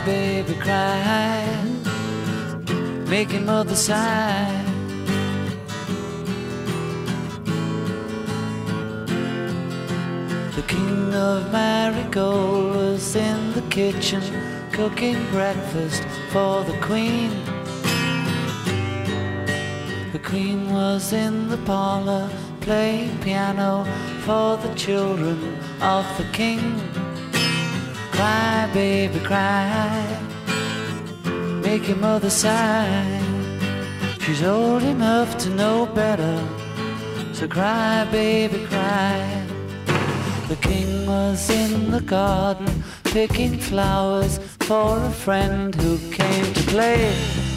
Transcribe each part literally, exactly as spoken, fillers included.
baby, cry, making mother sigh. The king of Marigold was in the kitchen cooking breakfast for the queen. The queen was in the parlor playing piano for the children of the king. Cry, baby, cry, make your mother sigh. She's old enough to know better, so cry, baby, cry. The king was in the garden picking flowers for a friend who came to play.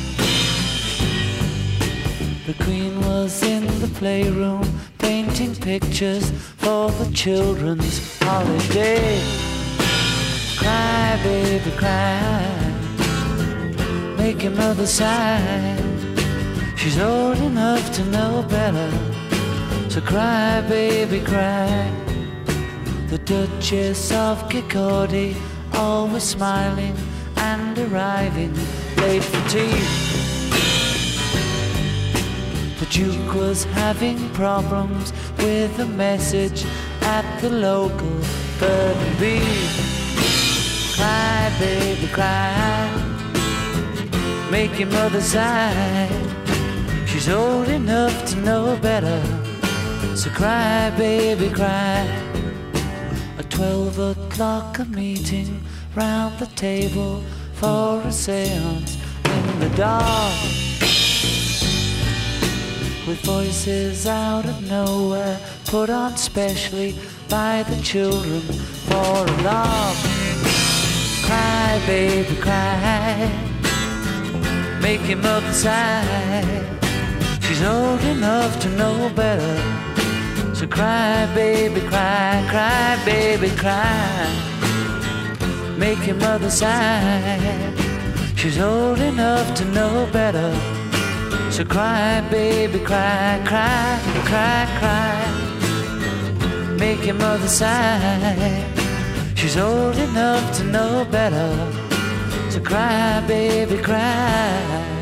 The queen was in the playroom painting pictures for the children's holiday. Cry, baby, cry, make your mother sigh. She's old enough to know better, so cry, baby, cry. The Duchess of Kirkcaldy, always smiling and arriving late for tea. The Duke was having problems with a message at the local bird and bee. Cry, baby, cry, make your mother sigh. She's old enough to know better, so cry, baby, cry. At twelve o'clock a meeting round the table for a seance in the dark, with voices out of nowhere put on specially by the children for a laugh. Cry, baby, cry, make your mother sigh. She's old enough to know better, so cry, baby, cry, cry, baby, cry, make your mother sigh. She's old enough to know better, so cry, baby, cry, cry, cry, cry, make your mother sigh. She's old enough to know better, so cry, baby, cry.